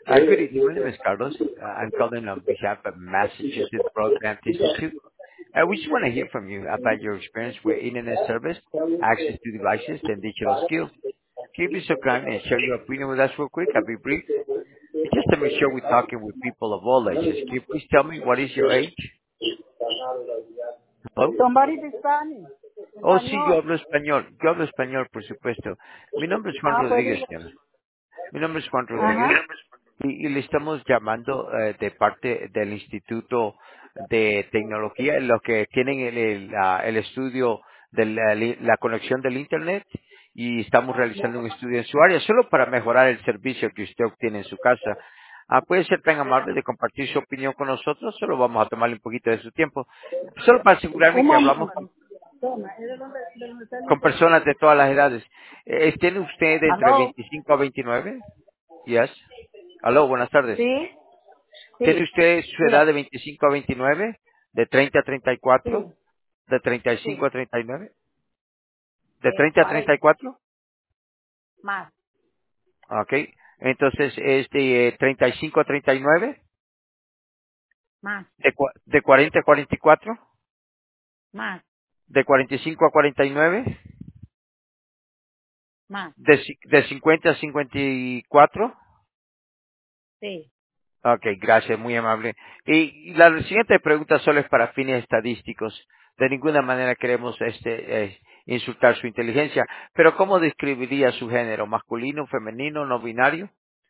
Good evening. My name is Carlos. I'm calling on behalf of Massachusetts Broadband Institute. We just want to hear from you about your experience with internet service, access to devices, and digital skills. Can you be so kind and share your opinion with us real quick? I'll be brief. Just to make sure we're talking with people of all ages. Can you please tell me what is your age? Hello? Somebody de Spanish. Oh, sí, yo Español. hablo español. Yo hablo español, por supuesto. Mi nombre es Juan Pues Rodríguez, diga. señora. Mi nombre es Juan Rodríguez. Ajá. Y le estamos llamando de parte del Instituto de Tecnología, los que tienen el estudio de la conexión del Internet y estamos realizando un estudio en su área solo para mejorar el servicio que usted obtiene en su casa. Puede ser tan amable de compartir su opinión con nosotros, solo vamos a tomarle un poquito de su tiempo, solo para asegurarme Un que hablamos momento. Toma, ¿es de dónde está el con internet? personas de todas las edades. ¿Tiene usted de entre ¿Aló? 25 a 29? Yes. Aló, buenas tardes. Sí, ¿Tiene sí, usted su edad de dígame. 25 a 29? ¿De 30 a Sí, 34? ¿De 35 sí. a 39? ¿De 30 a 40. 34? Más, Ok. Entonces, ¿es de 35 a 39? más, ¿De 40 a 44? más, ¿De 45 a 49? más. ¿De 50 a 54? Sí. Ok, gracias, muy amable. Y la siguiente pregunta solo es para fines estadísticos. De ninguna manera queremos insultar su inteligencia. Pero ¿cómo describiría su género? ¿Masculino, femenino, no binario?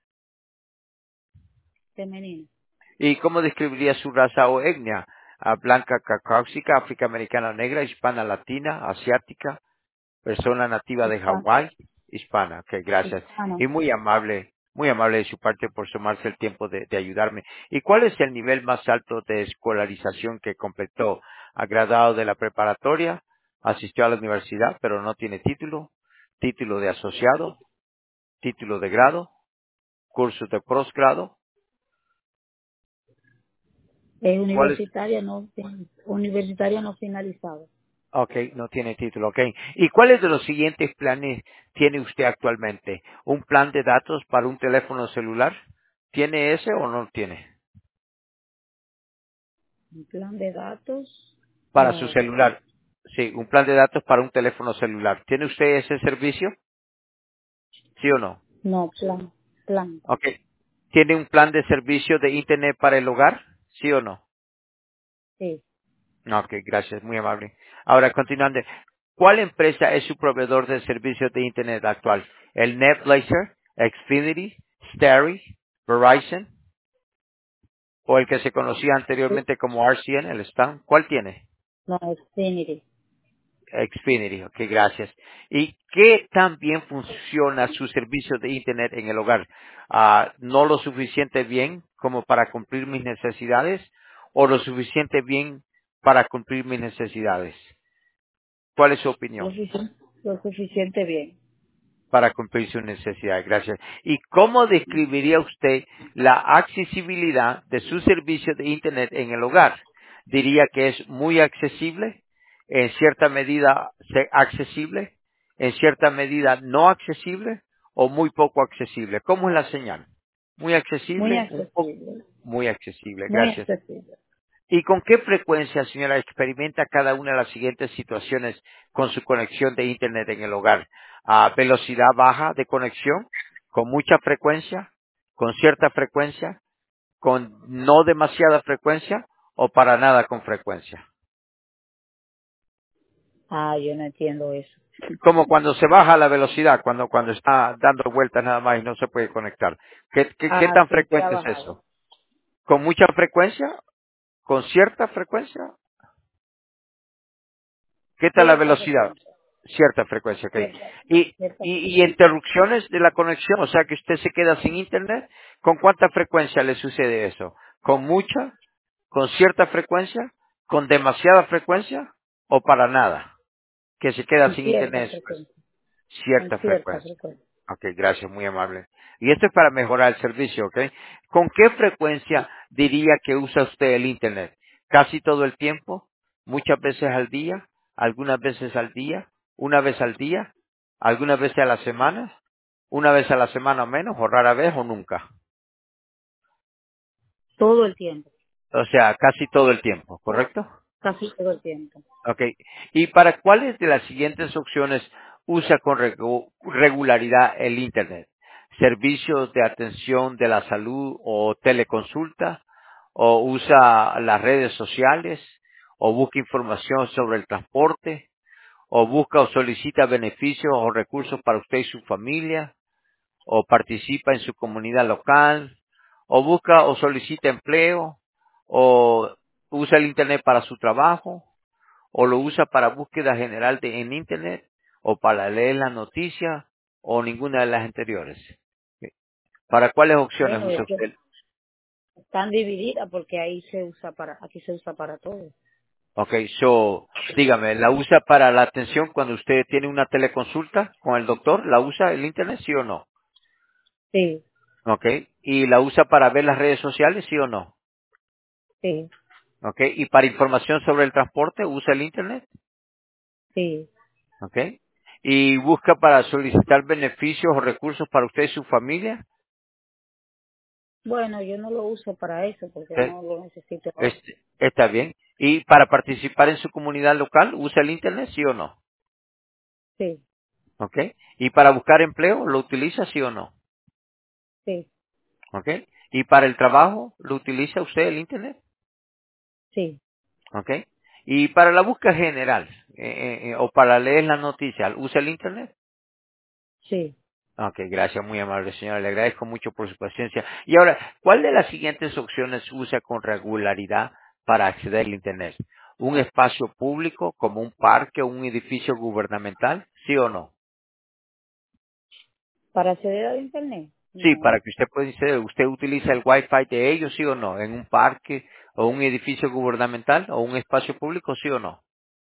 Femenino. ¿Y cómo describiría su raza o etnia? Blanca, caucásica, afroamericana, negra, hispana, latina, asiática, persona nativa de Hispano. Hawái, hispana. Ok, gracias. Hispano. Y muy amable de su parte por tomarse el tiempo de ayudarme. ¿Y cuál es el nivel más alto de escolarización que completó? ¿Ha graduado de la preparatoria? ¿Asistió a la universidad pero no tiene título? ¿Título de asociado? ¿Título de grado? ¿Curso de posgrado? Es ¿Cuál es? universitaria no finalizado. Ok, no tiene título, ok. ¿Y cuáles de los siguientes planes tiene usted actualmente? ¿Un plan de datos para un teléfono celular? ¿Tiene ese o no tiene? Un plan de datos. Para su No, celular. Sí, un plan de datos para un teléfono celular. ¿Tiene usted ese servicio? ¿Sí o no? no, plan. Ok. ¿Tiene un plan de servicio de Internet para el hogar? ¿Sí o no? Sí. Ok, gracias, muy amable. Ahora, continuando. ¿Cuál empresa es su proveedor de servicios de Internet actual? ¿El NetBlazer, Xfinity, Starry, Verizon o el que se conocía anteriormente como RCN, el Stan? ¿Cuál tiene? No, Xfinity. Xfinity, ok, gracias. ¿Y qué tan bien funciona su servicio de Internet en el hogar? ¿No lo suficiente bien como para cumplir mis necesidades o lo suficiente bien para cumplir mis necesidades? ¿Cuál es su opinión? Lo suficiente bien. Para cumplir sus necesidades. Gracias. ¿Y cómo describiría usted la accesibilidad de su servicio de Internet en el hogar? ¿Diría que es muy accesible? ¿En cierta medida accesible? ¿En cierta medida no accesible? ¿O muy poco accesible? ¿Cómo es la señal? ¿Muy Muy accesible? ¿Un poco? accesible. Muy accesible. Muy Gracias. accesible. ¿Y con qué frecuencia, señora, experimenta cada una de las siguientes situaciones con su conexión de Internet en el hogar? ¿Velocidad baja de conexión? ¿Con mucha frecuencia? ¿Con cierta frecuencia? ¿Con no demasiada frecuencia? ¿O para nada con frecuencia? Ah, yo no entiendo eso. Como cuando se baja la velocidad, cuando está dando vueltas nada más y no se puede conectar. ¿Qué Ah, tan sí, se ha frecuente es bajado. eso? ¿Con mucha frecuencia? ¿Con cierta frecuencia? ¿Qué tal la Cierta velocidad? frecuencia. Cierta frecuencia, ok. Cierta, Y, cierta y frecuencia. interrupciones de la conexión, o sea que usted se queda sin internet, ¿con cuánta frecuencia le sucede eso? ¿Con mucha? ¿Con cierta frecuencia? ¿Con demasiada frecuencia? ¿O para nada? Que se queda Con sin cierta internet después. frecuencia. Con Cierta cierta frecuencia. frecuencia. Ok, gracias, muy amable. Y esto es para mejorar el servicio, ¿ok? ¿Con qué frecuencia diría que usa usted el Internet? ¿Casi todo el tiempo? ¿Muchas veces al día? ¿Algunas veces al día? ¿Una vez al día? ¿Algunas veces a la semana? ¿Una vez a la semana o menos? ¿O rara vez o nunca? todo el tiempo, O sea, casi todo el tiempo, ¿correcto? casi todo el tiempo. Ok. ¿Y para cuáles de las siguientes opciones usa con regularidad el Internet? ¿Servicios de atención de la salud o teleconsulta? ¿O usa las redes sociales? ¿O busca información sobre el transporte? ¿O busca o solicita beneficios o recursos para usted y su familia? ¿O participa en su comunidad local? ¿O busca o solicita empleo? ¿O usa el Internet para su trabajo? ¿O lo usa para búsqueda general en Internet? ¿O para leer la noticia? ¿O ninguna de las anteriores? ¿Para cuáles opciones Bueno, usa es que usted? están divididas porque aquí se usa para todo. Ok, so, dígame, ¿la usa para la atención cuando usted tiene una teleconsulta con el doctor? ¿La usa el Internet, sí o no? Sí, Ok, ¿y la usa para ver las redes sociales, sí o no? sí, Ok, ¿y para información sobre el transporte usa el Internet? sí. Ok, ¿y busca para solicitar beneficios o recursos para usted y su familia? Bueno, yo no lo uso para eso porque Ok, no lo necesito ahora. está bien. ¿Y para participar en su comunidad local usa el Internet, sí o no? Sí, Ok, ¿y para buscar empleo lo utiliza, sí o no? sí, Ok, ¿y para el trabajo lo utiliza usted el Internet? sí, Ok, ¿y para la búsqueda general o para leer las noticias usa el Internet? sí. Ok, gracias, muy amable señora. Le agradezco mucho por su paciencia. Y ahora, ¿cuál de las siguientes opciones usa con regularidad para acceder al Internet? ¿Un espacio público como un parque o un edificio gubernamental? ¿Sí o no? ¿Para acceder al internet? Sí, No, para que usted pueda acceder, ¿usted utiliza el Wi-Fi de ellos, sí o no? ¿En un parque o un edificio gubernamental o un espacio público, sí o no?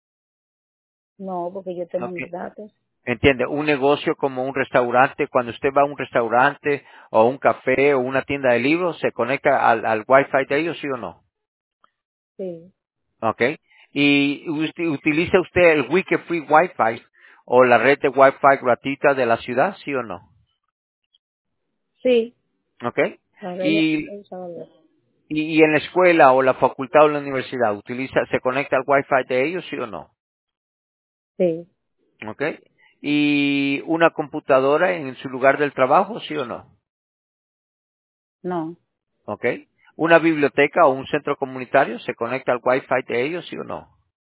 no, porque yo tengo Ok. mis datos. Entiende, un negocio como un restaurante, cuando usted va a un restaurante o un café o una tienda de libros, ¿se conecta al Wi-Fi de ellos, sí o no? Sí, ¿Ok? ¿Y utiliza usted el Wiki Free Wi-Fi o la red de Wi-Fi gratuita de la ciudad, sí o no? sí, ¿Ok? la verdad, Y, he usado eso. y en la escuela o la facultad o la universidad, ¿se conecta al Wi-Fi de ellos, sí o no? Sí, ¿Ok? ¿Y una computadora en su lugar del trabajo, sí o no? no, ¿Ok? ¿Una biblioteca o un centro comunitario se conecta al Wi-Fi de ellos, sí o no?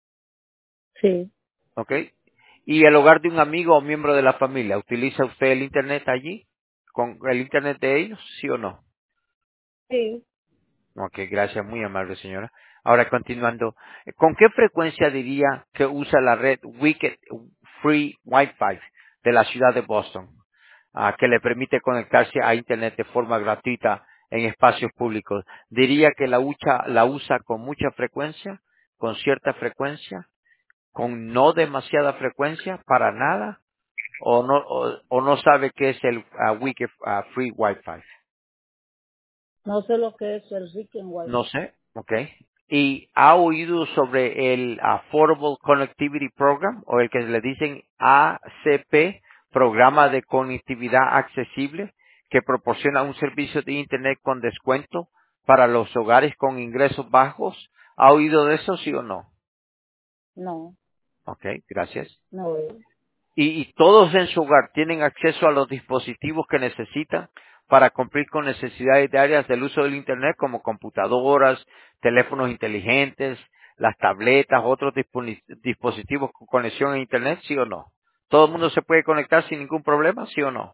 sí, ¿Ok? ¿Y el hogar de un amigo o miembro de la familia, utiliza usted el Internet allí? ¿Con el Internet de ellos, sí o no? sí. Ok, gracias, muy amable señora. Ahora continuando, ¿con qué frecuencia diría que usa la red Wicked Free Wi-Fi de la ciudad de Boston, que le permite conectarse a Internet de forma gratuita en espacios públicos? ¿Diría que la usa con mucha frecuencia, con cierta frecuencia, con no demasiada frecuencia, para nada, o no sabe qué es el Wicked Free Wi-Fi? No sé lo que es el Weekend No Wi-Fi. sé, ok. ¿Y ha oído sobre el Affordable Connectivity Program o el que le dicen ACP, Programa de Conectividad Accesible, que proporciona un servicio de Internet con descuento para los hogares con ingresos bajos? ¿Ha oído de eso, sí o no? No, Ok, gracias. no, Y todos en su hogar tienen acceso a los dispositivos que necesitan para cumplir con necesidades diarias del uso del Internet como computadoras, teléfonos inteligentes, las tabletas, otros dispositivos con conexión a Internet, ¿sí o no? ¿Todo el mundo se puede conectar sin ningún problema, sí o no?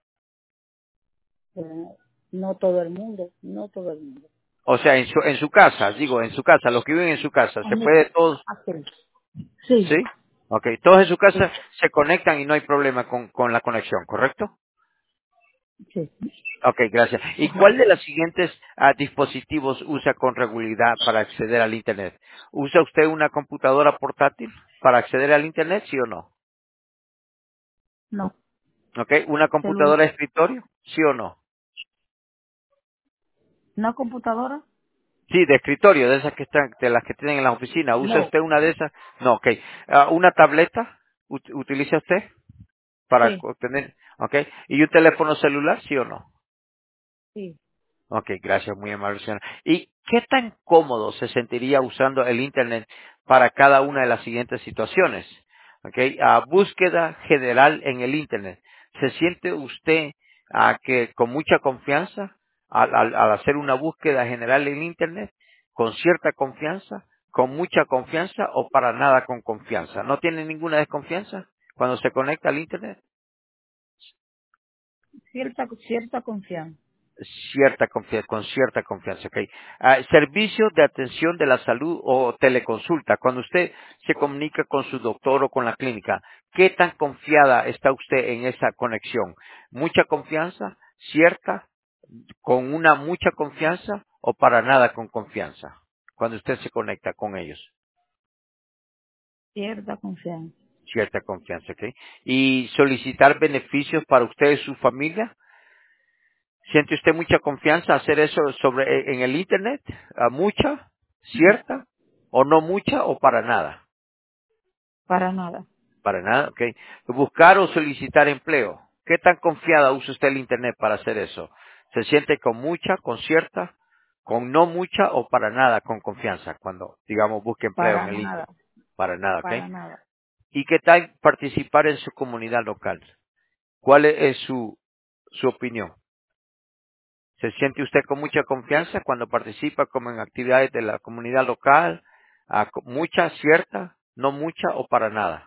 no todo el mundo, no todo el mundo. O sea, en su casa, digo, en su casa, los que viven en su casa, ¿se En mi puede todos? casa. Sí, ¿Sí? Ok, todos en su sí, casa se conectan y no hay problema con la conexión, ¿correcto? sí. Ok, gracias. ¿Y cuál de los siguientes dispositivos usa con regularidad para acceder al Internet? ¿Usa usted una computadora portátil para acceder al Internet, sí o no? No, Ok, ¿una celular. computadora de escritorio, sí o no? ¿Una computadora? Sí, de escritorio, de esas que están, de las que tienen en la oficina. ¿Usa No, usted una de esas? No, ok. ¿Una tableta utiliza usted para sí, tener? Ok. ¿Y un teléfono celular, sí o no? sí, Ok, gracias, muy amable señora. ¿Y qué tan cómodo se sentiría usando el Internet para cada una de las siguientes situaciones? Ok, búsqueda general en el Internet. ¿Se siente usted que con mucha confianza al hacer una búsqueda general en Internet? ¿Con cierta confianza? ¿Con mucha confianza o para nada con confianza? ¿No tiene ninguna desconfianza cuando se conecta al Internet? Cierta confianza. Con cierta confianza, ¿ok? Servicio de atención de la salud o teleconsulta. Cuando usted se comunica con su doctor o con la clínica, ¿qué tan confiada está usted en esa conexión? ¿Mucha confianza? ¿Cierta? ¿Con una mucha confianza o para nada con confianza? Cuando usted se conecta con ellos. Cierta confianza. Cierta confianza, ¿ok? Y solicitar beneficios para usted y su familia. ¿Siente usted mucha confianza hacer eso en el Internet? ¿Mucha? No, ¿Cierta? ¿O no mucha o para nada? para nada. Para nada, ok. Buscar o solicitar empleo. ¿Qué tan confiada usa usted el Internet para hacer eso? ¿Se siente con mucha, con cierta, con no mucha o para nada con confianza cuando, digamos, busque empleo en Para el nada. Internet? Para nada, ok. Para nada. ¿Y qué tal participar en su comunidad local? ¿Cuál es su opinión? ¿Se siente usted con mucha confianza cuando participa como en actividades de la comunidad local? ¿Mucha, cierta, no mucha o para nada?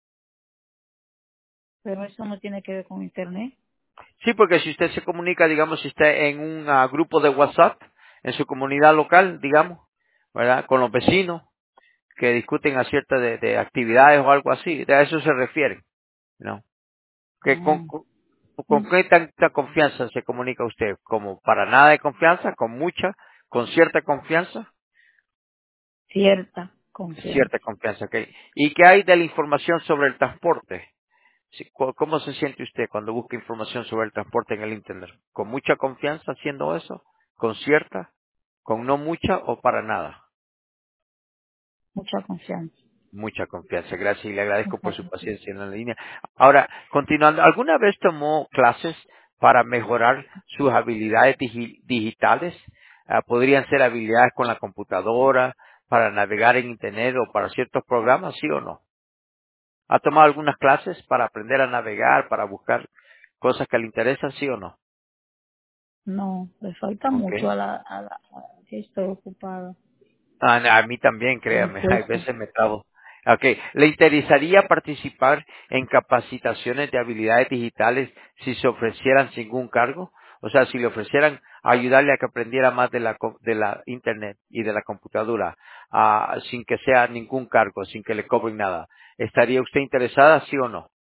Pero eso no tiene que ver con internet. Sí, porque si usted se comunica, digamos, si está en un grupo de WhatsApp, en su comunidad local, digamos, ¿verdad? Con los vecinos que discuten acerca de actividades o algo así, a eso se refiere, ¿no? ¿Que Mm. con qué tanta confianza se comunica usted? ¿Como para nada de confianza? ¿Con mucha? ¿Con cierta confianza? Cierta confianza. Cierta confianza, ok. ¿Y qué hay de la información sobre el transporte? Sí, ¿cómo se siente usted cuando busca información sobre el transporte en el Internet? ¿Con mucha confianza haciendo eso? ¿Con cierta? ¿Con no mucha o para nada? Mucha confianza. Mucha confianza. Gracias y le agradezco por Mucha su confianza. paciencia en la línea. Ahora, continuando, ¿alguna vez tomó clases para mejorar sus habilidades digitales? ¿Podrían ser habilidades con la computadora, para navegar en Internet o para ciertos programas, sí o no? ¿Ha tomado algunas clases para aprender a navegar, para buscar cosas que le interesan, sí o no? No, le falta Ok. mucho que estoy ocupada A mí también, con mi créame, hay puesto. veces me trabo. Ok. ¿Le interesaría participar en capacitaciones de habilidades digitales si se ofrecieran sin ningún cargo? O sea, si le ofrecieran ayudarle a que aprendiera más de la Internet y de la computadora, sin que sea ningún cargo, sin que le cobren nada. ¿Estaría usted interesada, sí o no?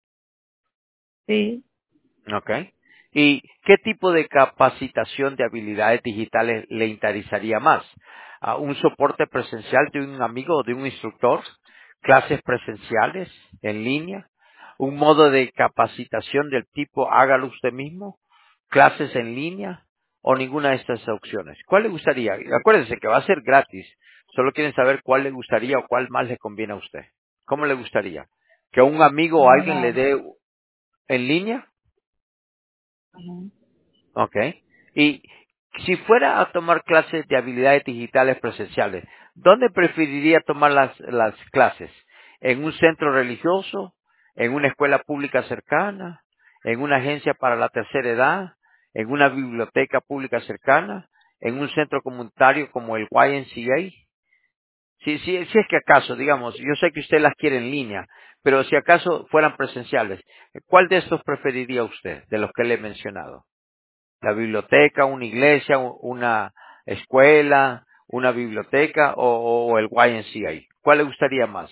Sí, Okay. ¿Y qué tipo de capacitación de habilidades digitales le interesaría más? ¿Un soporte presencial de un amigo o de un instructor? ¿Clases presenciales en línea? ¿Un modo de capacitación del tipo hágalo usted mismo? ¿Clases en línea? ¿O ninguna de estas opciones? ¿Cuál le gustaría? Acuérdese que va a ser gratis. Solo quieren saber cuál le gustaría o cuál más le conviene a usted. ¿Cómo le gustaría? ¿Que un amigo o alguien le ninguna. dé en línea? Ujú. Ok. Y si fuera a tomar clases de habilidades digitales presenciales, ¿dónde preferiría tomar las clases? ¿En un centro religioso? ¿En una escuela pública cercana? ¿En una agencia para la tercera edad? ¿En una biblioteca pública cercana? ¿En un centro comunitario como el YMCA? Si es que acaso, digamos, yo sé que usted las quiere en línea, pero si acaso fueran presenciales, ¿cuál de estos preferiría usted, de los que le he mencionado? La biblioteca, una iglesia, una escuela, una biblioteca o el YMCA. ¿Cuál le gustaría más?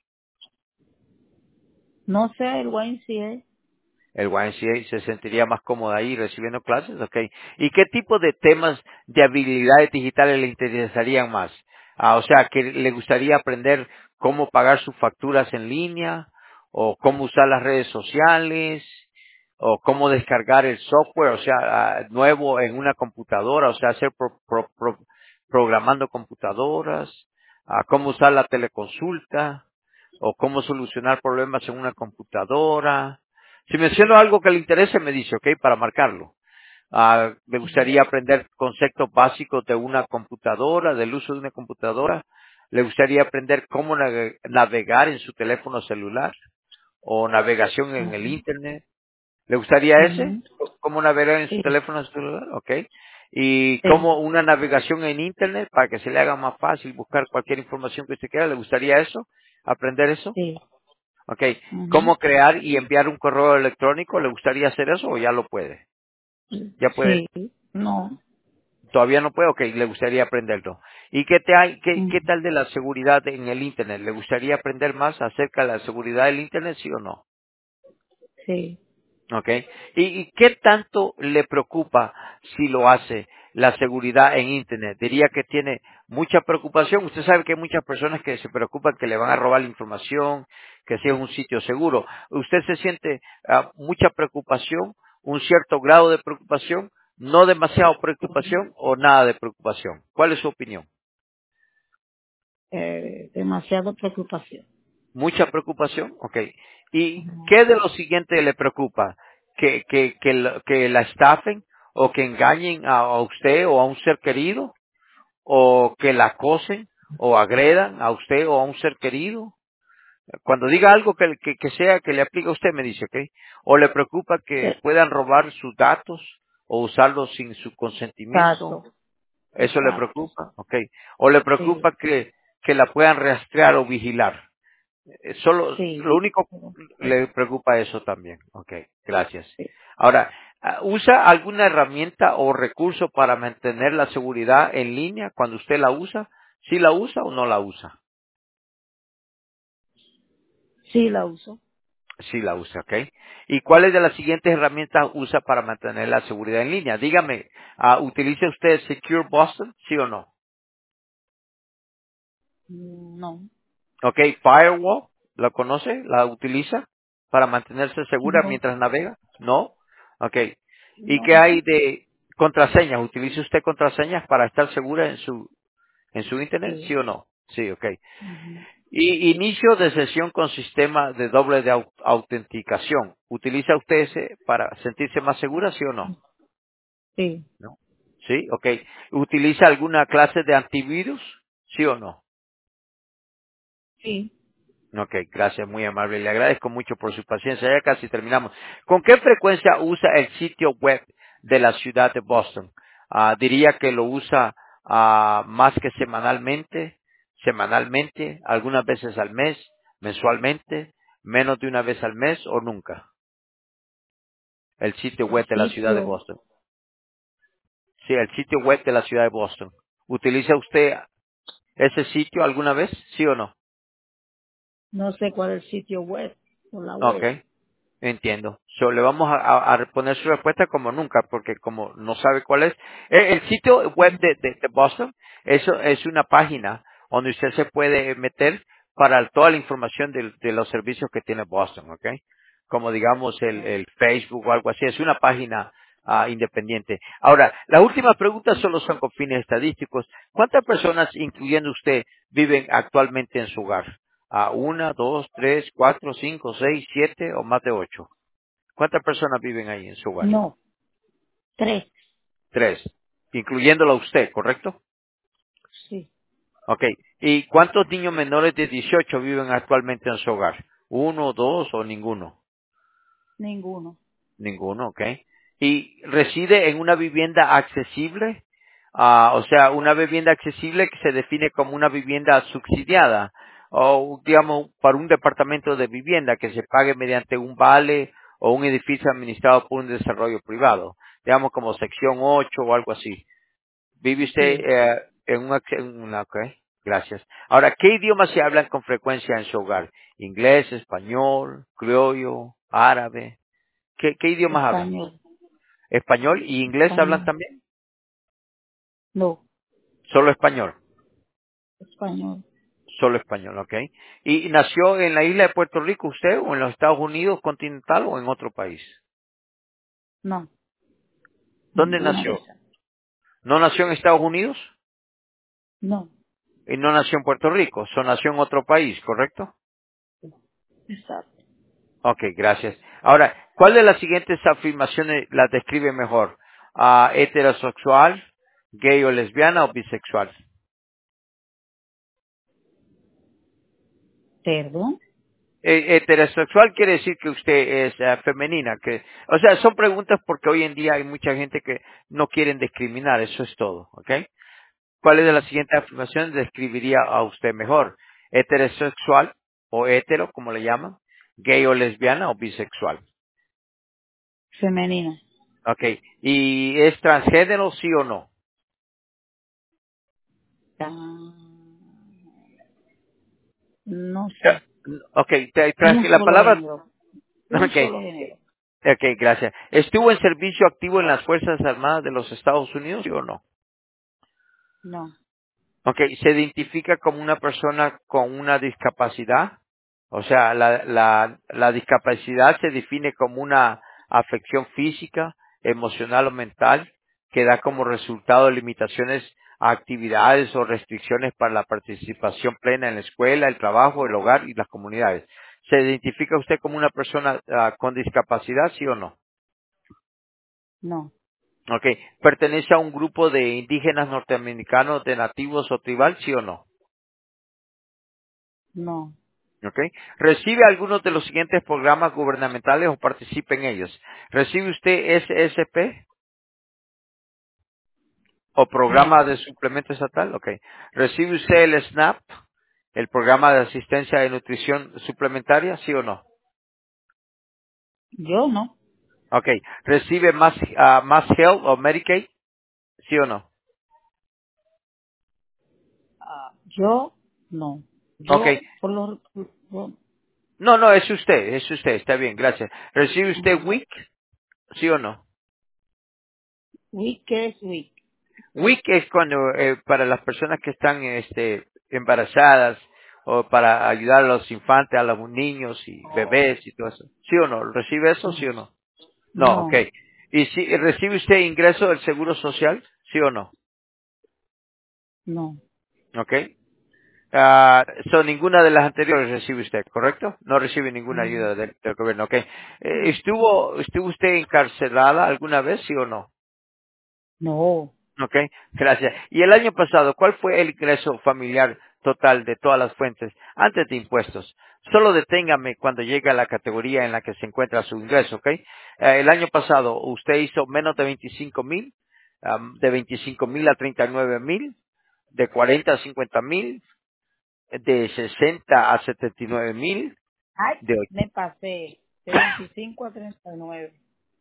No sé, el YMCA. El YMCA se sentiría más cómodo ahí recibiendo clases, ok. ¿Y qué tipo de temas de habilidades digitales le interesarían más? O sea, que le gustaría aprender cómo pagar sus facturas en línea, o cómo usar las redes sociales, o cómo descargar el software, o sea, nuevo en una computadora, o sea, hacer programando computadoras, cómo usar la teleconsulta, o cómo solucionar problemas en una computadora. Si menciono algo que le interese, me dice, ok, para marcarlo. ¿Le gustaría aprender conceptos básicos de una computadora, del uso de una computadora? ¿Le gustaría aprender cómo navegar en su teléfono celular o navegación en el Ujú, Internet? ¿Le gustaría ese? ujú. ¿Cómo navegar en su Sí, teléfono celular? Ok. ¿Y sí, cómo una navegación en Internet para que se le haga más fácil buscar cualquier información que usted quiera? ¿Le gustaría eso? ¿Aprender eso? sí. Ok. Ujú. ¿Cómo crear y enviar un correo electrónico? ¿Le gustaría hacer eso o ya lo puede? Ya puede. Sí, no. Todavía no puede. Ok. Le gustaría aprenderlo. ¿Y qué Ujú. tal de la seguridad en el Internet? ¿Le gustaría aprender más acerca de la seguridad del Internet, sí o no? Sí, Okay. ¿Y qué tanto le preocupa si lo hace la seguridad en Internet? Diría que tiene mucha preocupación. Usted sabe que hay muchas personas que se preocupan que le van a robar la información, que sea un sitio seguro. ¿Usted se siente mucha preocupación, un cierto grado de preocupación, no demasiado preocupación o nada de preocupación? ¿Cuál es su opinión? demasiado preocupación. Mucha preocupación, ok. ¿Y Ujú. qué de lo siguiente le preocupa? ¿Que la estafen o que engañen a usted o a un ser querido? ¿O que la acosen o agredan a usted o a un ser querido? Cuando diga algo que sea que le aplique a usted, me dice, ok. ¿O le preocupa que puedan robar sus datos o usarlos sin su consentimiento? Exacto, ¿Eso le exacto. preocupa? Ok. ¿O le Sí, preocupa que la puedan rastrear o vigilar? sí, Lo único sí, le preocupa eso también. Ok, gracias. sí. Ahora, ¿usa alguna herramienta o recurso para mantener la seguridad en línea cuando usted la usa? ¿Sí la usa o no la usa? Sí, la uso. Sí la usa, ok. ¿Y cuáles de las siguientes herramientas usa para mantener la seguridad en línea? Dígame, ¿utiliza usted Secure Boston? ¿Sí o no? No, Ok, Firewall, ¿la conoce? ¿La utiliza para mantenerse segura no, mientras navega? ¿No? Ok. ¿Y qué no. hay de contraseñas? ¿Utiliza usted contraseñas para estar segura en su internet? Sí. ¿Sí o no? Sí, ok. Ujú. Y inicio de sesión con sistema de doble de autenticación. ¿Utiliza usted ese para sentirse más segura? ¿Sí o no? Sí, ¿No? Sí, ok. ¿Utiliza alguna clase de antivirus? ¿Sí o no? sí. Ok, gracias, muy amable. Le agradezco mucho por su paciencia. Ya casi terminamos. ¿Con qué frecuencia usa el sitio web de la ciudad de Boston? Diría que lo usa más que semanalmente, algunas veces al mes, mensualmente, menos de una vez al mes o nunca. El sitio El web de la ciudad de sitio, Boston. Sí, el sitio web de la ciudad de Boston. ¿Utiliza usted ese sitio alguna vez? ¿Sí o no? no sé cuál es el sitio web o la Ok. web. Entiendo. Le vamos a poner su respuesta como nunca, porque como no sabe cuál es. El sitio web Ujú. de Boston, eso es una página donde usted se puede meter para toda la información de los servicios que tiene Boston, ¿ok? Como digamos el Facebook o algo así. Es una página independiente. Ahora, las últimas preguntas solo son con fines estadísticos. ¿Cuántas personas, incluyendo usted, viven actualmente en su hogar? Una, dos, tres, cuatro, cinco, seis, siete o más de ocho. ¿Cuántas personas viven ahí en su hogar? No, 3. Tres, incluyéndolo a usted, ¿correcto? Sí, Ok. ¿Y cuántos niños menores de 18 viven actualmente en su hogar? ¿Uno, dos o ninguno? ninguno. Ninguno, ok. ¿Y reside en una vivienda accesible? O sea, una vivienda accesible que se define como una vivienda subsidiada o, digamos, para un departamento de vivienda que se pague mediante un vale o un edificio administrado por un desarrollo privado, digamos como sección 8 o algo así. ¿Vive usted Sí. ok, gracias. Ahora, ¿qué idiomas se hablan con frecuencia en su hogar? ¿Inglés, español, criollo, árabe? ¿Qué idiomas hablan? Español, ¿Español y inglés hablan español. también? No, Solo español. español. Solo español, ok. ¿Y nació en la isla de Puerto Rico usted o en los Estados Unidos continental o en otro país? No, ¿Dónde ninguna de nació? esas. ¿No nació en Estados Unidos? No, Y no nació en Puerto Rico, nació en otro país, ¿correcto? exacto. Ok, gracias. Ahora, ¿cuál de las siguientes afirmaciones las describe mejor? heterosexual, gay o lesbiana o bisexual. Perdón. Heterosexual quiere decir que usted es femenina, o sea, son preguntas porque hoy en día hay mucha gente que no quieren discriminar, eso es todo, ¿ok? ¿Cuál de las siguientes afirmaciones describiría a usted mejor? Heterosexual o hetero, como le llaman, gay o lesbiana o bisexual. Femenina. Ok, ¿y es transgénero, sí o no? Ah, no Eh, sé. Ok, Un la solo palabra, género. Un ok, solo género. ok, gracias. ¿Estuvo en servicio activo en las Fuerzas Armadas de los Estados Unidos, sí o no? No, Ok, ¿se identifica como una persona con una discapacidad? O sea, la discapacidad se define como una afección física, emocional o mental que da como resultado limitaciones a actividades o restricciones para la participación plena en la escuela, el trabajo, el hogar y las comunidades. ¿Se identifica usted como una persona con discapacidad, sí o no? no, Ok, ¿pertenece a un grupo de indígenas norteamericanos, de nativos o tribal, sí o no? no, ¿Ok? ¿Recibe algunos de los siguientes programas gubernamentales o participa en ellos? ¿Recibe usted SSP o no. programa de suplemento estatal? ¿Ok? ¿Recibe usted el SNAP, el programa de asistencia de nutrición suplementaria? ¿Sí o no? Yo no. ¿Ok? ¿Recibe más Health o Medicaid? ¿Sí o no? Yo no. ¿Ok? Yo, por lo... yo- No, no, es usted, está bien, gracias. ¿Recibe usted ajá. WIC? ¿Sí o no? Week, ¿qué es week? WIC es cuando para las personas que están embarazadas o para ayudar a los infantes, a los niños y Oh, bebés y todo eso. ¿Sí o no? ¿Recibe eso? ¿Sí no, o no? No, ok. no, ¿Y si recibe usted ingreso del Seguro Social? ¿Sí o no? no, Ok. Ninguna de las anteriores recibe usted, ¿correcto? No recibe ninguna no, ayuda del gobierno, ok. ¿Estuvo usted encarcelada alguna vez, sí o no? no, Ok, gracias. Y el año pasado, ¿cuál fue el ingreso familiar total de todas las fuentes antes de impuestos? Solo deténgame cuando llegue a la categoría en la que se encuentra su ingreso, ¿ok? El año pasado usted hizo menos de 25,000, de 25,000 a 39,000, de 40 a 50,000, de 60 a 79,000, Ay, de me pasé de 25 a 39.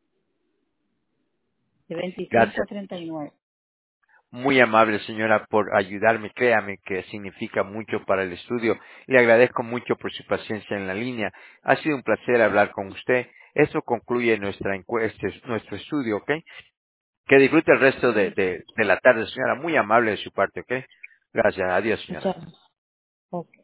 De 25 gracias. a 39. Muy amable, señora, por ayudarme. Créame que significa mucho para el estudio. Le agradezco mucho por su paciencia en la línea. Ha sido un placer hablar con usted. Eso concluye nuestra encuesta, nuestro estudio, ¿ok? Que disfrute el resto de la tarde, señora. Muy amable de su parte, ¿ok? Gracias. Adiós, señora. Muchas gracias. Ok.